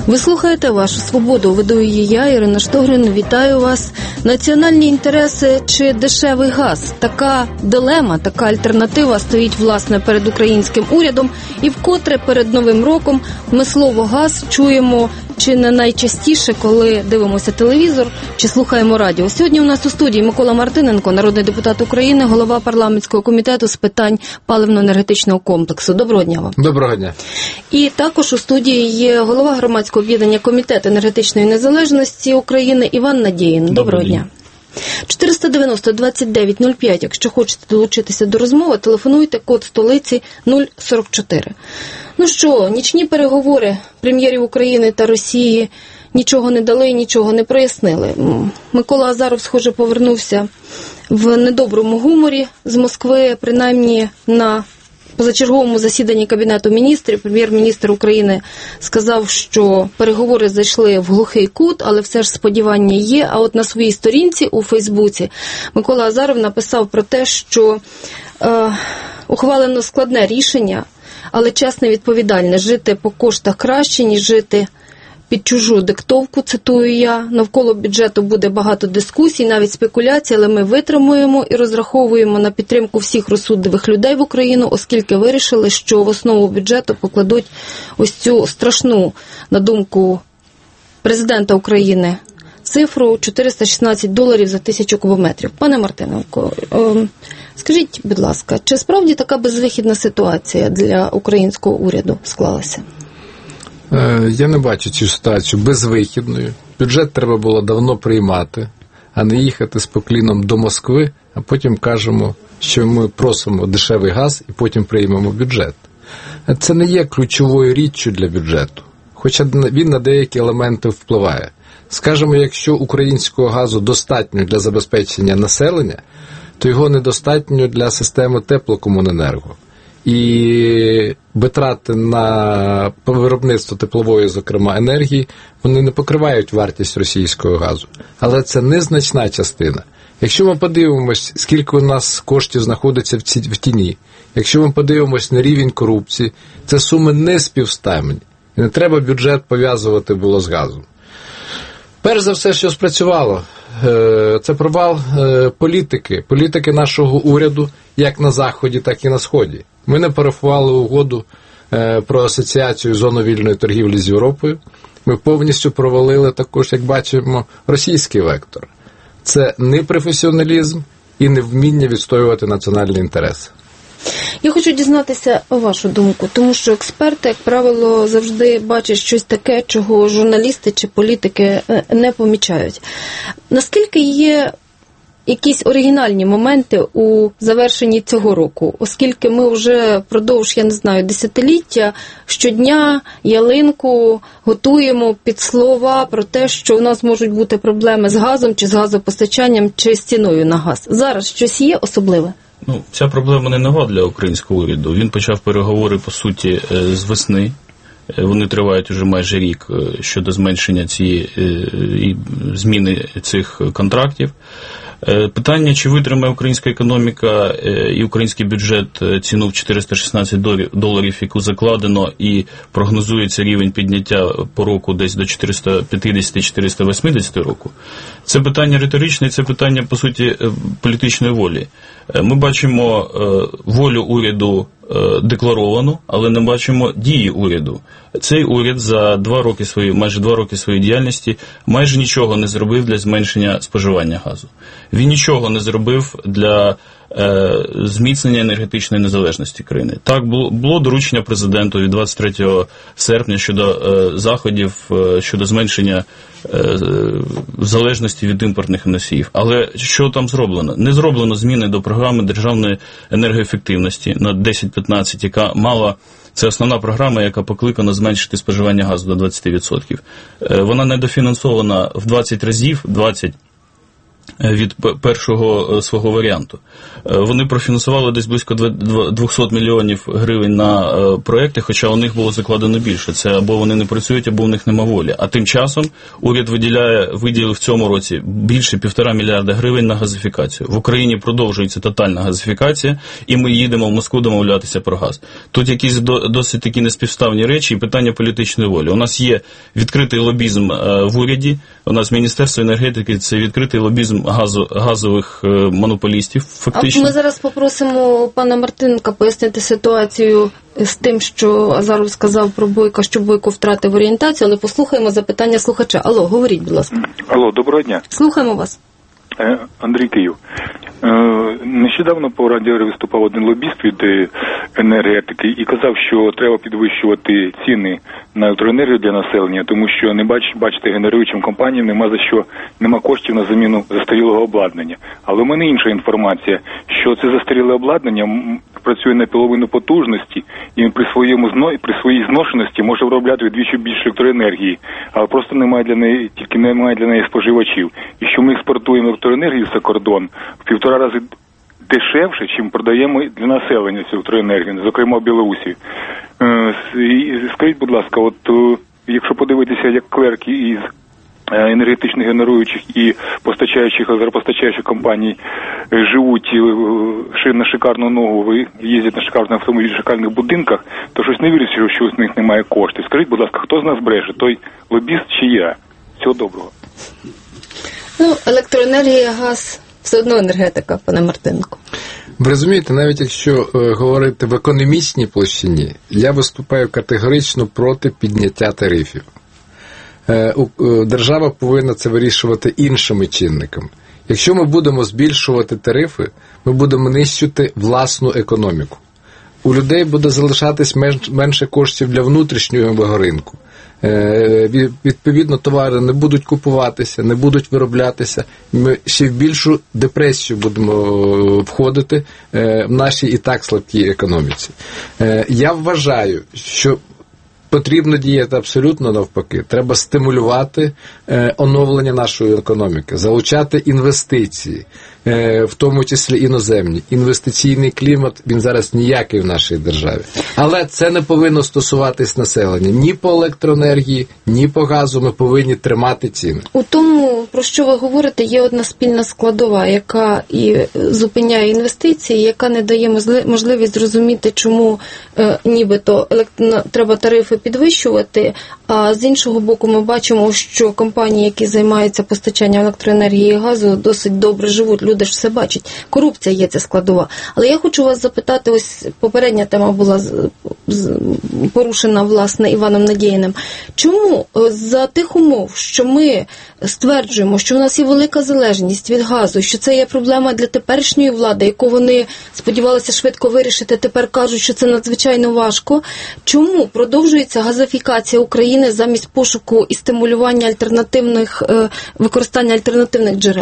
Ви слухаєте «Вашу свободу». Веду її я, Ірина Штогрин. Вітаю вас. Національні інтереси чи дешевий газ? Така дилема, така альтернатива стоїть, власне, перед українським урядом. І вкотре перед Новим роком ми слово «газ» чуємо чи не найчастіше, коли дивимося телевізор чи слухаємо радіо. Сьогодні у нас у студії Микола Мартиненко, народний депутат України, голова парламентського комітету з питань паливно-енергетичного комплексу. Доброго дня вам. Доброго дня. І також у студії є голова громадського об'єднання Комітет енергетичної незалежності України Іван Надєїн. Доброго дня. 490-29-05, якщо хочете долучитися до розмови, телефонуйте, код столиці 044. Ну що, нічні переговори прем'єрів України та Росії нічого не дали, нічого не прояснили. Микола Азаров, схоже, повернувся в недоброму гуморі з Москви, принаймні на позачерговому засіданні Кабінету міністрів. Прем'єр-міністр України сказав, що переговори зайшли в глухий кут, але все ж сподівання є. А от на своїй сторінці у Фейсбуці Микола Азаров написав про те, що ухвалено складне рішення, але чесне і відповідальне. Жити по коштах краще, ніж жити під чужу диктовку, цитую я. Навколо бюджету буде багато дискусій, навіть спекуляцій, але ми витримуємо і розраховуємо на підтримку всіх розсудливих людей в Україну, оскільки вирішили, що в основу бюджету покладуть ось цю страшну, на думку президента України, цифру $416 за 1000 кубометрів. Пане Мартиненко, скажіть, будь ласка, чи справді така безвихідна ситуація для українського уряду склалася? Я не бачу цю ситуацію безвихідною. Бюджет треба було давно приймати, а не їхати з покліном до Москви, а потім кажемо, що ми просимо дешевий газ і потім приймемо бюджет. Це не є ключовою річчю для бюджету, хоча він на деякі елементи впливає. Скажемо, якщо українського газу достатньо для забезпечення населення, то його недостатньо для системи теплокомуненерго. І витрати на виробництво теплової, зокрема, енергії, вони не покривають вартість російського газу. Але це незначна частина. Якщо ми подивимось, скільки у нас коштів знаходиться в тіні, якщо ми подивимось на рівень корупції, це суми не співставні. І не треба бюджет пов'язувати було з газом. Перш за все, що спрацювало, це провал політики нашого уряду, як на Заході, так і на Сході. Ми не парафували угоду про асоціацію зону вільної торгівлі з Європою. Ми повністю провалили також, як бачимо, російський вектор. Це непрофесіоналізм і невміння відстоювати національні інтереси. Я хочу дізнатися вашу думку, тому що експерти, як правило, завжди бачать щось таке, чого журналісти чи політики не помічають. Наскільки є якісь оригінальні моменти у завершенні цього року, оскільки ми вже впродовж, десятиліття щодня ялинку готуємо під слова про те, що у нас можуть бути проблеми з газом, чи з газопостачанням, чи з ціною на газ. Зараз щось є особливе? Ця проблема не нова для українського уряду. Він почав переговори, по суті, з весни. Вони тривають уже майже рік щодо зменшення цієї зміни цих контрактів. Питання, чи витримає українська економіка і український бюджет ціну в $416, яку закладено, і прогнозується рівень підняття по року десь до 450-480 року. Це питання риторичне, це питання, по суті, політичної волі. Ми бачимо волю уряду декларовану, але не бачимо дії уряду. Цей уряд за майже 2 роки своєї діяльності майже нічого не зробив для зменшення споживання газу. Він нічого не зробив для зміцнення енергетичної незалежності країни. Так, було доручення президенту від 23 серпня щодо заходів, щодо зменшення залежності від імпортних носіїв. Але що там зроблено? Не зроблено зміни до програми державної енергоефективності на 10-15, яка мала... Це основна програма, яка покликана зменшити споживання газу до 20%. Вона недофінансована в 20 разів, від першого свого варіанту. Вони профінансували десь близько 200 мільйонів гривень на проекти, хоча у них було закладено більше. Це або вони не працюють, або у них нема волі. А тим часом уряд виділив в цьому році більше 1,5 мільярда гривень на газифікацію. В Україні продовжується тотальна газифікація, і ми їдемо в Москву домовлятися про газ. Тут якісь досить такі неспівставні речі і питання політичної волі. У нас є відкритий лобізм в уряді, у нас Міністерство енергетики – це відкритий лобізм газових монополістів, фактично. Ми зараз попросимо пана Мартиненка пояснити ситуацію з тим, що Азаров сказав про Бойка, що Бойко втратив орієнтацію, але послухаємо запитання слухача. Алло, говоріть, будь ласка. Алло, доброго дня. Слухаємо вас. Андрій Київ. Нещодавно по радіо виступав один лобіст від енергетики і казав, що треба підвищувати ціни на електроенергію для населення, тому що бачите, генеруючим компаніям нема коштів на заміну застарілого обладнання. Але в мене інша інформація, що це застаріле обладнання працює на половину потужності і при своїй зношеності може виробляти вдвічі більше електроенергії, але просто немає для неї споживачів. І що ми експортуємо електроенергію за кордон в 1,5 рази дешевше, чим продаємо для населення цю електроенергію, зокрема в Білорусі. Скажіть, будь ласка, якщо подивитися, як клерки із енергетичних генеруючих і газопостачаючих компаній живуть на шикарну ногу, їздять на шикарних автомобілях, в шикарних будинках, то щось не вірю, що з них немає коштів. Скажіть, будь ласка, хто з нас бреше, той лобіст чи я? Всього доброго. Електроенергія, газ, все одно енергетика, пане Мартиненко. Ви розумієте, навіть якщо говорити в економічній площині, я виступаю категорично проти підняття тарифів. Держава повинна це вирішувати іншими чинниками. Якщо ми будемо збільшувати тарифи, ми будемо нищити власну економіку. У людей буде залишатись менше коштів для внутрішнього ринку. Відповідно, товари не будуть купуватися, не будуть вироблятися. Ми ще в більшу депресію будемо входити в нашій і так слабкій економіці. Я вважаю, що потрібно діяти абсолютно навпаки. Треба стимулювати оновлення нашої економіки, залучати інвестиції, в тому числі іноземні. Інвестиційний клімат, він зараз ніякий в нашій державі. Але це не повинно стосуватись населення. Ні по електроенергії, ні по газу ми повинні тримати ціни. У тому, про що ви говорите, є одна спільна складова, яка і зупиняє інвестиції, яка не дає можливість зрозуміти, чому нібито треба тарифи підвищувати, а з іншого боку ми бачимо, що компанії, які займаються постачанням електроенергії і газу, досить добре живуть, люди ж все бачать. Корупція є ця складова. Але я хочу вас запитати, ось попередня тема була порушена, власне, Іваном Надєїним. Чому за тих умов, що ми стверджуємо, що в нас є велика залежність від газу, що це є проблема для теперішньої влади, яку вони сподівалися швидко вирішити, тепер кажуть, що це надзвичайно важко, чому продовжується газифікація України замість пошуку і стимулювання використання альтернативних джерел?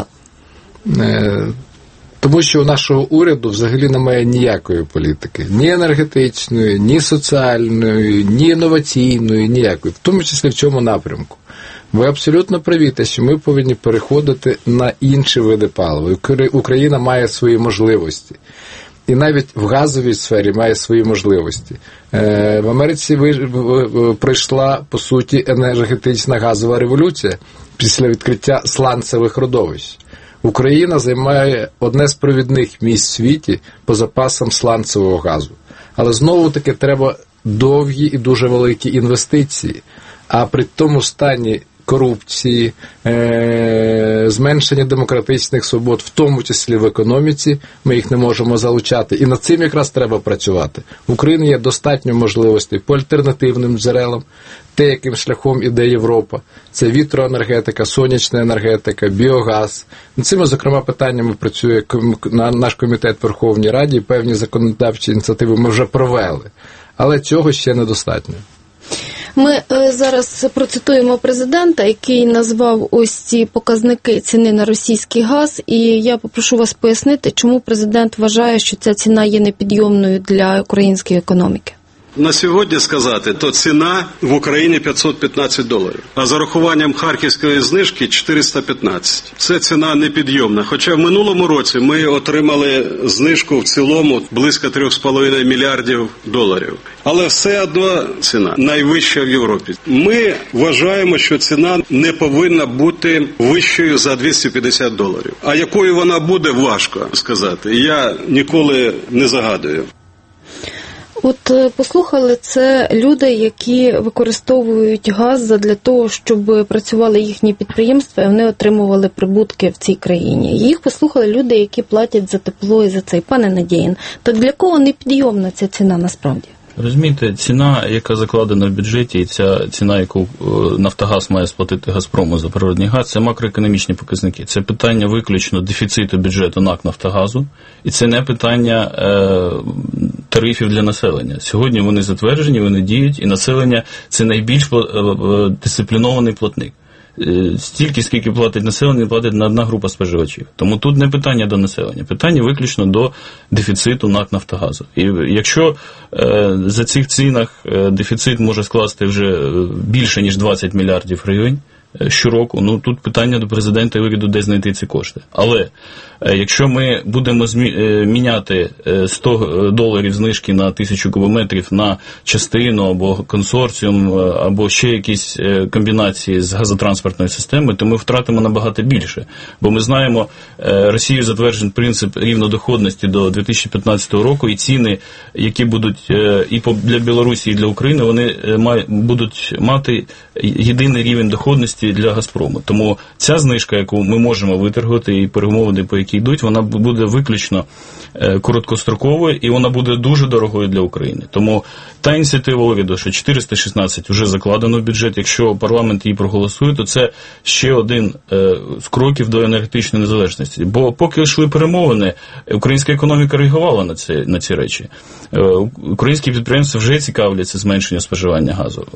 Тому що у нашого уряду взагалі немає ніякої політики. Ні енергетичної, ні соціальної, ні інноваційної, ніякої. В тому числі в цьому напрямку. Ви абсолютно праві, що ми повинні переходити на інші види палива. Україна має свої можливості. І навіть в газовій сфері має свої можливості. В Америці пройшла, по суті, енергетична газова революція після відкриття сланцевих родовищ. Україна займає одне з провідних місць в світі по запасам сланцевого газу. Але знову-таки треба довгі і дуже великі інвестиції. А при тому стані корупції, зменшення демократичних свобод, в тому числі в економіці, ми їх не можемо залучати. І над цим якраз треба працювати. В Україні є достатньо можливостей по альтернативним джерелам, те, яким шляхом іде Європа. Це вітроенергетика, сонячна енергетика, біогаз. Над цими, зокрема, питаннями працює наш комітет в Верховній Раді, певні законодавчі ініціативи ми вже провели. Але цього ще недостатньо. Ми зараз процитуємо президента, який назвав ось ці показники ціни на російський газ, і я попрошу вас пояснити, чому президент вважає, що ця ціна є непідйомною для української економіки. На сьогодні сказати, то ціна в Україні $515, а з урахуванням харківської знижки 415. Це ціна непідйомна. Хоча в минулому році ми отримали знижку в цілому близько $3,5 мільярдів. Але все одно ціна найвища в Європі. Ми вважаємо, що ціна не повинна бути вищою за $250. А якою вона буде, важко сказати. Я ніколи не загадую. От послухали, це люди, які використовують газ для того, щоб працювали їхні підприємства, і вони отримували прибутки в цій країні. Їх послухали люди, які платять за тепло і за цей. Пане Надєїн, так для кого не підйомна ця ціна насправді? Розумієте, ціна, яка закладена в бюджеті, і ця ціна, яку «Нафтогаз» має сплатити «Газпрому» за природний газ, це макроекономічні показники. Це питання виключно дефіциту бюджету НАК «Нафтогазу», і це не питання тарифів для населення. Сьогодні вони затверджені, вони діють, і населення – це найбільш дисциплінований платник. Стільки, скільки платить населення, платить на одна група споживачів. Тому тут не питання до населення, питання виключно до дефіциту НАК «Нафтогазу». І якщо за цих цінах дефіцит може скласти вже більше, ніж 20 мільярдів гривень щороку, ну тут питання до президента і уряду, де знайти ці кошти. Але якщо ми будемо міняти $100 знижки на 1000 кубометрів на частину або консорціум, або ще якісь комбінації з газотранспортною системою, то ми втратимо набагато більше. Бо ми знаємо, Росією затверджений принцип рівнодоходності до 2015 року, і ціни, які будуть і для Білорусі, і для України, вони будуть мати єдиний рівень доходності для «Газпрому». Тому ця знижка, яку ми можемо виторгувати, і перемовини, по якій йдуть, вона буде виключно короткостроковою, і вона буде дуже дорогою для України. Тому та ініціатива уряду, що 416 вже закладено в бюджет, якщо парламент її проголосує, то це ще один з кроків до енергетичної незалежності. Бо поки йшли перемовини, українська економіка реагувала на ці речі. Українські підприємства вже цікавляться зменшенням споживання газу.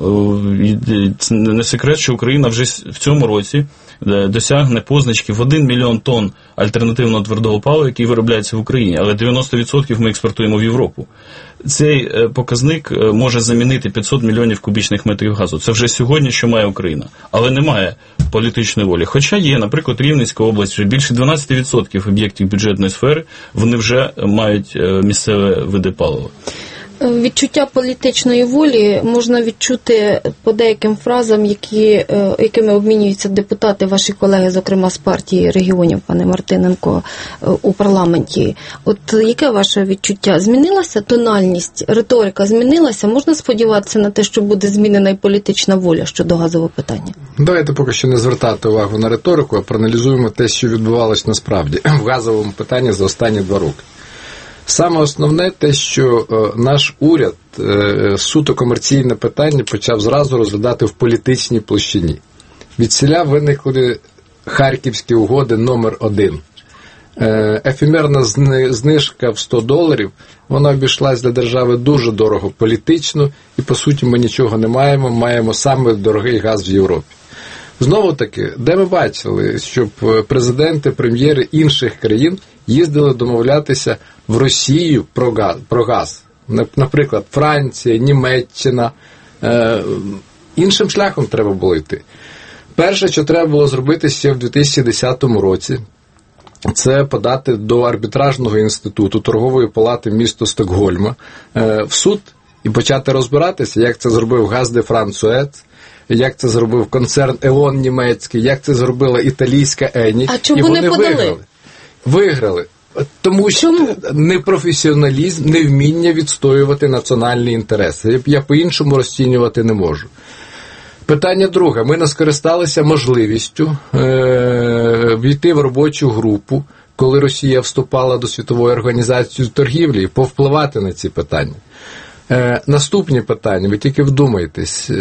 Не секрет, що Україна вже в цьому році досягне позначки в 1 мільйон тонн альтернативного твердого палива, який виробляється в Україні, але 90% ми експортуємо в Європу. Цей показник може замінити 500 мільйонів кубічних метрів газу. Це вже сьогодні, що має Україна. Але немає політичної волі. Хоча є, наприклад, Рівненська область, вже більше 12% об'єктів бюджетної сфери, вони вже мають місцеве види палива. Відчуття політичної волі можна відчути по деяким фразам, якими обмінюються депутати, ваші колеги, зокрема з партії регіонів, пане Мартиненко, у парламенті. От яке ваше відчуття? Змінилася тональність, риторика змінилася? Можна сподіватися на те, що буде змінена і політична воля щодо газового питання? Давайте поки що не звертати увагу на риторику, а проаналізуємо те, що відбувалось насправді в газовому питанні за останні 2 роки. Саме основне те, що наш уряд суто комерційне питання почав зразу розглядати в політичній площині. Відсіля виникли Харківські угоди номер 1. Ефемерна знижка в $100, вона обійшлась для держави дуже дорого політично, і по суті ми нічого не маємо, маємо саме дорогий газ в Європі. Знову-таки, де ми бачили, щоб президенти, прем'єри інших країн їздили домовлятися в Росію про газ. Наприклад, Франція, Німеччина. Іншим шляхом треба було йти. Перше, що треба було зробити ще в 2010 році, це подати до арбітражного інституту торгової палати міста Стокгольма в суд і почати розбиратися, як це зробив Газ де Франсует, як це зробив концерн Еон німецький, як це зробила італійська Ені. А чому не подали? Виграли. Тому що непрофесіоналізм, невміння відстоювати національні інтереси. Я по-іншому розцінювати не можу. Питання друге. Ми не скористалися можливістю війти в робочу групу, коли Росія вступала до Світової організації торгівлі, і повпливати на ці питання. Наступні питання, ви тільки вдумайтесь,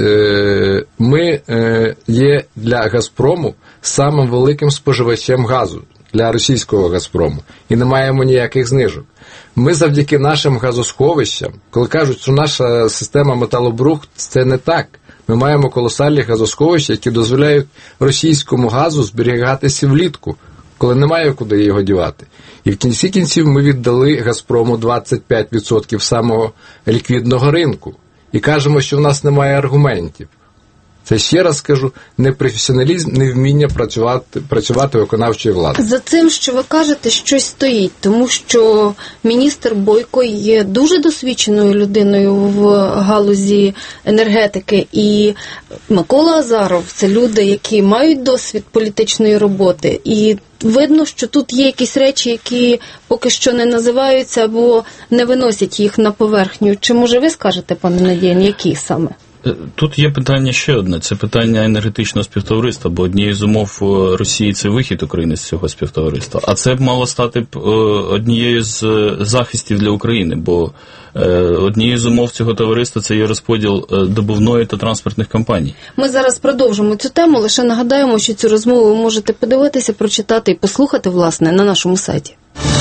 ми є для «Газпрому» самим великим споживачем газу, для російського «Газпрому», і не маємо ніяких знижок. Ми завдяки нашим газосховищам, коли кажуть, що наша система металобрухт, це не так. Ми маємо колосальні газосховища, які дозволяють російському газу зберігатися влітку, коли немає куди його дівати. І в кінці кінців ми віддали «Газпрому» 25% самого ліквідного ринку. і кажемо, що в нас немає аргументів. Це, ще раз скажу, непрофесіоналізм, невміння працювати виконавчої влади. За цим, що ви кажете, щось стоїть, тому що міністр Бойко є дуже досвідченою людиною в галузі енергетики, і Микола Азаров – це люди, які мають досвід політичної роботи, і видно, що тут є якісь речі, які поки що не називаються або не виносять їх на поверхню. Чи, може, ви скажете, пане Надіян, які саме? Тут є питання ще одне. Це питання енергетичного співтовариства, бо однією з умов Росії – це вихід України з цього співтовариства. А це б мало стати однією з захистів для України, бо однією з умов цього товариства – це є розподіл добувної та транспортних компаній. Ми зараз продовжимо цю тему, лише нагадаємо, що цю розмову ви можете подивитися, прочитати і послухати, власне, на нашому сайті.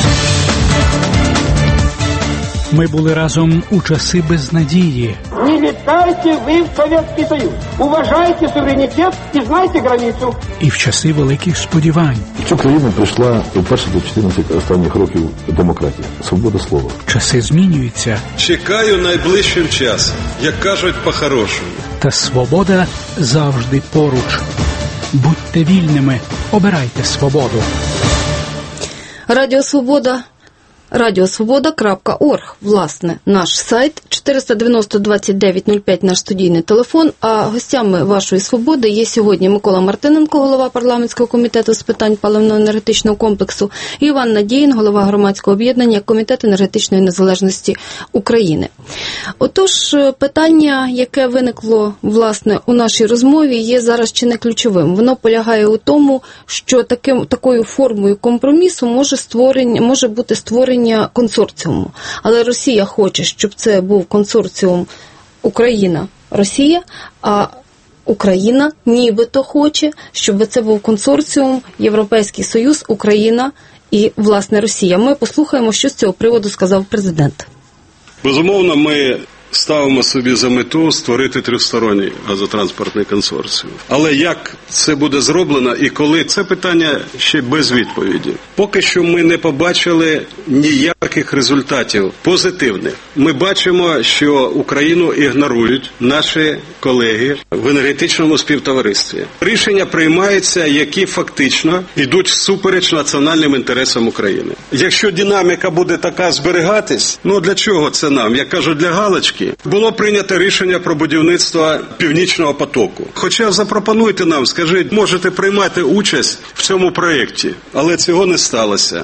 Ми були разом у часи безнадії. Не летайте ви в Совєтський Союз. Уважайте суверенітет і знайте границю. І в часи великих сподівань. В цю країну прийшла вперше до 14 останніх років демократія, свобода слова. Часи змінюються. Чекаю найближчим часом, як кажуть по-хорошому. Та свобода завжди поруч. Будьте вільними, обирайте свободу. Радіо Свобода. Радіосвобода.орг, власне, наш сайт, 490-2905 наш студійний телефон, а гостями вашої свободи є сьогодні Микола Мартиненко, голова парламентського комітету з питань паливно-енергетичного комплексу, і Іван Надіїн, голова громадського об'єднання Комітет енергетичної незалежності України. Отож, питання, яке виникло, власне, у нашій розмові, є зараз чи не ключовим. Воно полягає у тому, що такою формою компромісу може бути створення консорціуму. Але Росія хоче, щоб це був консорціум Україна-Росія, а Україна нібито хоче, щоб це був консорціум Європейський Союз, Україна і, власне, Росія. Ми послухаємо, що з цього приводу сказав президент. Безумовно, ми ставимо собі за мету створити тристоронній газотранспортний консорціум. Але як це буде зроблено і коли, це питання ще без відповіді. Поки що ми не побачили ніяких результатів позитивних. Ми бачимо, що Україну ігнорують наші колеги в енергетичному співтоваристві. Рішення приймаються, які фактично йдуть всупереч національним інтересам України. Якщо динаміка буде така зберігатись, для чого це нам? Я кажу, для галочки. Було прийнято рішення про будівництво Північного потоку. Хоча запропонуйте нам, скажіть, можете приймати участь в цьому проєкті, але цього не сталося.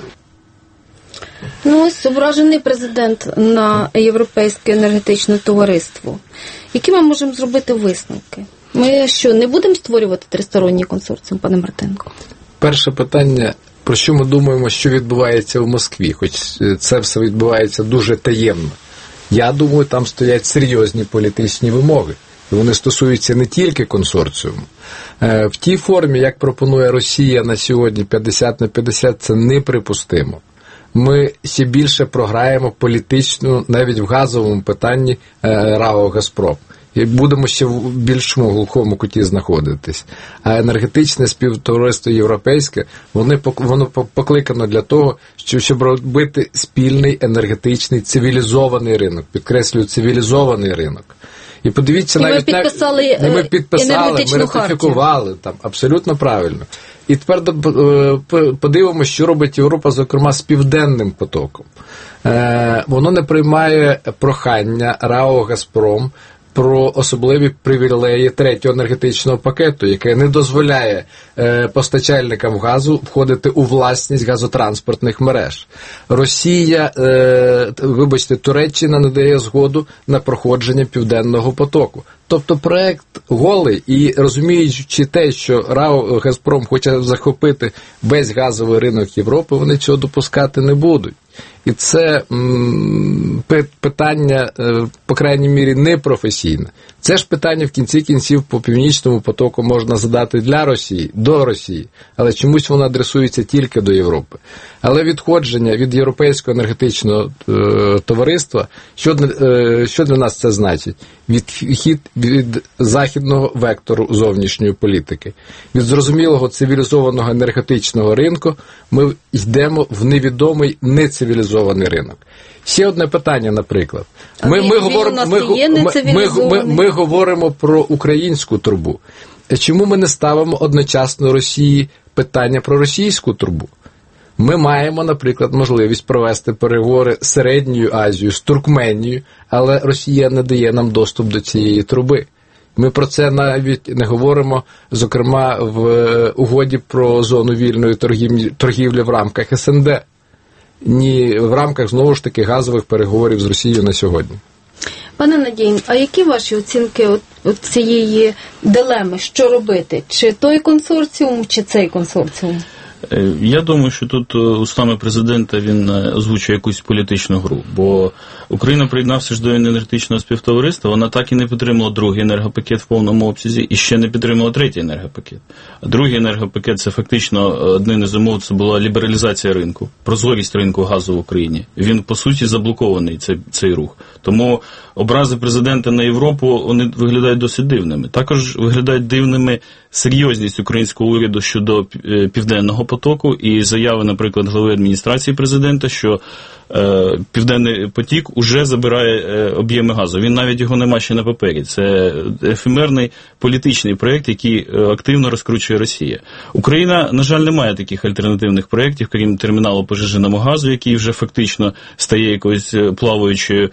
Ось ображений президент на Європейське енергетичне товариство. Які ми можемо зробити висновки? Ми що, не будемо створювати тристоронній консорціум, пане Мартиненко? Перше питання, про що ми думаємо, що відбувається в Москві, хоч це все відбувається дуже таємно. Я думаю, там стоять серйозні політичні вимоги. І вони стосуються не тільки консорціуму. В тій формі, як пропонує Росія на сьогодні 50/50, це неприпустимо. Ми ще більше програємо політично навіть в газовому питанні РАО «Газпром». І будемо ще в більшому глухому куті знаходитись. А енергетичне співтовариство європейське, воно покликано для того, щоб робити спільний енергетичний цивілізований ринок. Підкреслюю, цивілізований ринок. І подивіться, ми підписали, ми ратифікували, там, абсолютно правильно. І тепер подивимося, що робить Європа, зокрема, з Південним потоком. Воно не приймає прохання РАО «Газпром» про особливі привілеї третього енергетичного пакету, яке не дозволяє постачальникам газу входити у власність газотранспортних мереж. Туреччина не дає згоду на проходження Південного потоку. Тобто проект голий, і розуміючи те, що РАО «Газпром» хоче захопити весь газовий ринок Європи, вони цього допускати не будуть. І це питання, по крайній мірі, непрофесійне. Це ж питання в кінці кінців по Північному потоку можна задати до Росії, але чомусь воно адресується тільки до Європи. Але відходження від Європейського енергетичного товариства, що для нас це значить? Відхід від західного вектору зовнішньої політики. Від зрозумілого цивілізованого енергетичного ринку ми йдемо в невідомий нецивілізований цивілізований ринок. Ще одне питання, наприклад. Ми говоримо про українську трубу. Чому ми не ставимо одночасно Росії питання про російську трубу? Ми маємо, наприклад, можливість провести переговори з Середньою Азією, з Туркменією, але Росія не дає нам доступ до цієї труби. Ми про це навіть не говоримо, зокрема, в угоді про зону вільної торгівлі в рамках СНД, ні в рамках, знову ж таки, газових переговорів з Росією на сьогодні. Пане Надій, а які ваші оцінки от цієї дилеми, що робити? Чи той консорціум, чи цей консорціум? Я думаю, що тут устами президента він озвучує якусь політичну гру, бо Україна приєднався ж до енергетичного співтовариства, вона так і не підтримала другий енергопакет в повному обсязі і ще не підтримала третій енергопакет. А другий енергопакет – це фактично один із умов, це була лібералізація ринку, прозорість ринку газу в Україні. Він, по суті, заблокований, цей рух. Тому образи президента на Європу, вони виглядають досить дивними. Також виглядають дивними серйозність українського уряду щодо Південного потоку і заяви, наприклад, глави адміністрації президента, що Південний потік уже забирає об'єми газу. Він навіть його нема ще на папері. Це ефемерний політичний проєкт, який активно розкручує Росія. Україна, на жаль, не має таких альтернативних проєктів, крім терміналу по жиженому газу, який вже фактично стає якоюсь плаваючою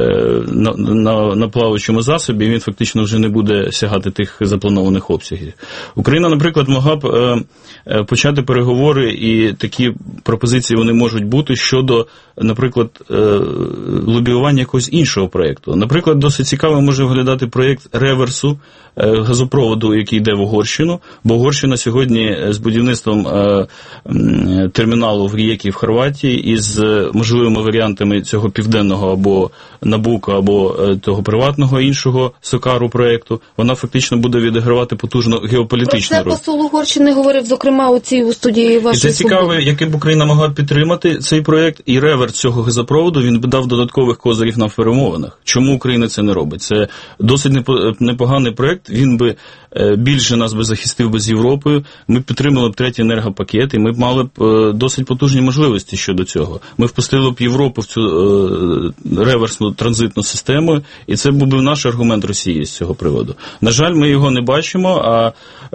на плаваючому засобі, і він фактично вже не буде сягати тих запланованих обсягів. Україна, наприклад, могла б почати переговори, і такі пропозиції вони можуть бути щодо, наприклад, лобіювання якогось іншого проєкту. Наприклад, досить цікаво може виглядати проєкт реверсу газопроводу, який йде в Угорщину, бо Угорщина сьогодні з будівництвом терміналу в Рієкі в Хорватії і з можливими варіантами цього південного або Набука, або того приватного іншого Сокару проєкту, вона фактично буде відігравати потужну геополітичну роль. Про це посол Угорщини говорив, зокрема, у цій студії вашої «Свободи». І це цікаво, яке б Україна могла підтримати цей проєкт, і реверс цього газопроводу, він би дав додаткових козирів нам в перемовинах. Чому Україна це не робить? Це досить непоганий проєкт, він би більше нас би захистив би з Європою, ми б підтримали б третій енергопакет, і ми б мали б досить потужні можливості щодо цього. Ми впустили б Європу в цю реверсну транзитну систему, і це був би наш аргумент Росії з цього приводу. На жаль, ми його не бачимо, а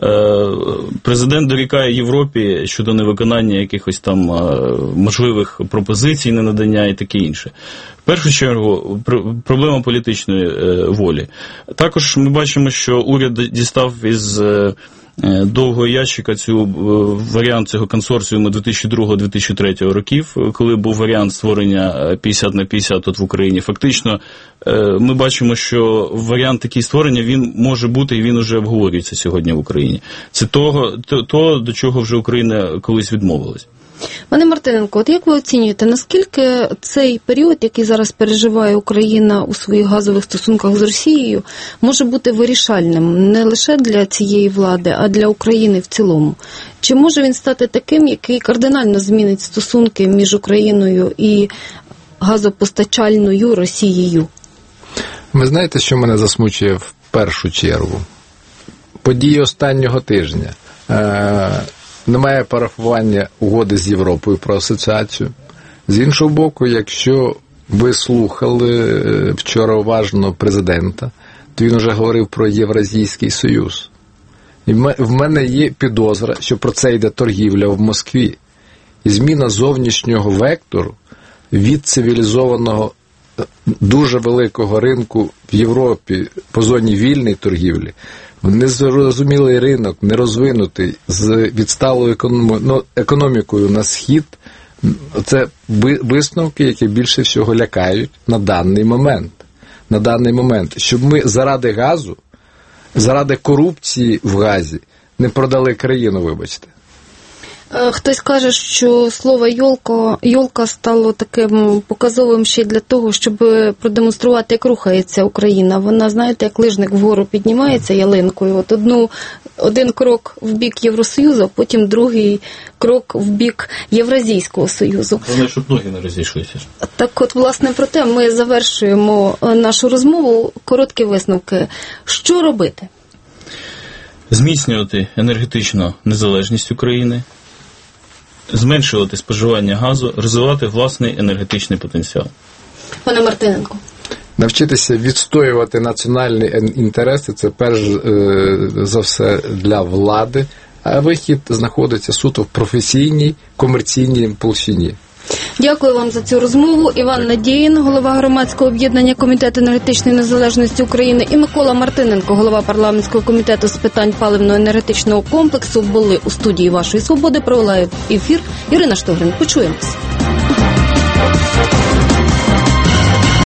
президент дорікає Європі щодо невиконання якихось там можливих пропозицій, ненадання і таке інше. В першу чергу, проблема політичної волі. Також ми бачимо, що уряд дістав із довгого ящика варіант цього консорціуму 2002-2003 років, коли був варіант створення 50 на 50 тут в Україні. Фактично, ми бачимо, що варіант такий створення, він може бути і він вже обговорюється сьогодні в Україні. Це то, до чого вже Україна колись відмовилась. Пане Мартиненко, от як ви оцінюєте, наскільки цей період, який зараз переживає Україна у своїх газових стосунках з Росією, може бути вирішальним не лише для цієї влади, а для України в цілому? Чи може він стати таким, який кардинально змінить стосунки між Україною і газопостачальною Росією? Ви знаєте, що мене засмучує в першу чергу? Події останнього тижня. Немає парафування угоди з Європою про асоціацію. З іншого боку, якщо ви слухали вчора уважно президента, то він вже говорив про Євразійський Союз. І в мене є підозра, що про це йде торгівля в Москві. І зміна зовнішнього вектору від цивілізованого дуже великого ринку в Європі по зоні вільної торгівлі в незрозумілий ринок, нерозвинутий, з відсталою економікою на схід, це висновки, які більше всього лякають на даний момент. На даний момент. Щоб ми заради газу, заради корупції в газі не продали країну, вибачте. Хтось каже, що слово «йолка» стало таким показовим ще й для того, щоб продемонструвати, як рухається Україна. Вона, знаєте, як лижник вгору піднімається ялинкою. От один крок в бік Євросоюзу, а потім другий крок в бік Євразійського Союзу. Головне, щоб ноги не розійшлися. Так от, власне, про те ми завершуємо нашу розмову. Короткі висновки. Що робити? Зміцнювати енергетичну незалежність України, зменшувати споживання газу, розвивати власний енергетичний потенціал. Пане Мартиненко. Навчитися відстоювати національні інтереси – це перш за все для влади, а вихід знаходиться суто в професійній, комерційній площині. Дякую вам за цю розмову. Іван Надєїн, голова громадського об'єднання Комітет енергетичної незалежності України, і Микола Мартиненко, голова парламентського комітету з питань паливно-енергетичного комплексу, були у студії «Вашої свободи». Провела ефір Ірина Штогрин. Почуємось.